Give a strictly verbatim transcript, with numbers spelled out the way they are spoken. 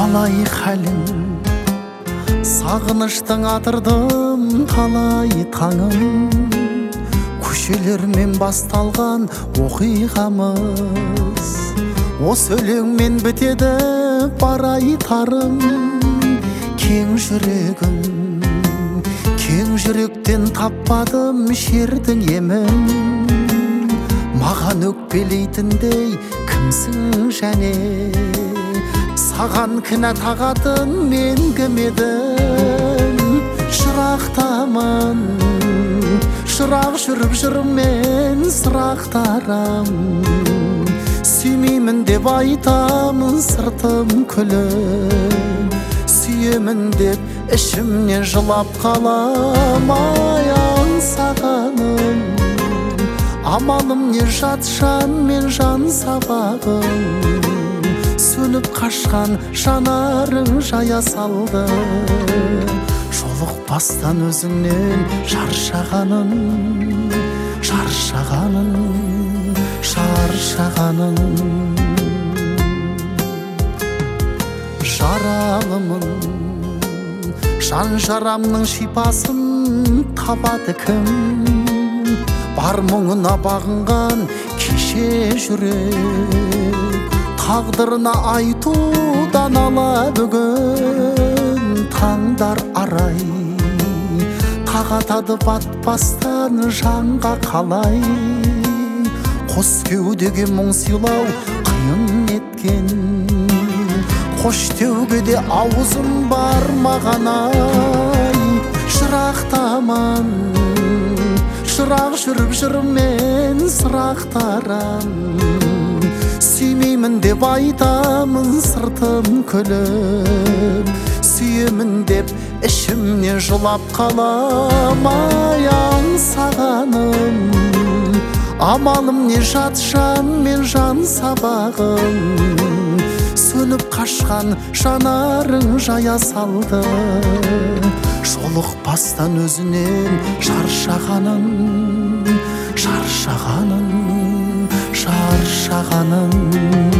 талай хәлін, сағыныштың атырдым талай таңын. Көшелермен басталған оқиғамыз, осы өлеңмен бітеді бар айтарым. Кең жүрегім, кең жүректен таппадым шердің емін. Маған өкпелейтіндей кімсің және, саған кінә тағатын мен кім едім? Шырақтамын, шырақ жүріп жүрмен сырақтарам. Сүймеймін деп айтамын сыртым күліп, сүйемін деп ішімнен жылап қалам. Ай аңсағаным, амалым не жатшан мен жан сабағым. Сөніп қашқан жанарың жая салды, жолықпастан өзіңнен шаршағанын, шаршағанын, шаршағанын. Жаралымын, жан жарамның шипасын табады кім? Бар мұңына бағынған кеше жүрек, тағдырына айтудан ала бүгін. Таңдар арай тағатады батпастан жанға қалай. Қос кеудеге мұң сыйлау қиын еткен, қош деуге де аузым бар маған. Ай шырақтаман, шырақ жүріп жүрмен сырақтарам. Сүймеймін деп айтамын сыртым күліп, сүйемін деп ішімнен жылап қалам. Ай аңсағаным, амалым не жатшан мен жан сабағым. Сөніп қашқан жанарың жая салды, жолықпастан өзінен шаршағанын, шаршағанын, шаршағанын.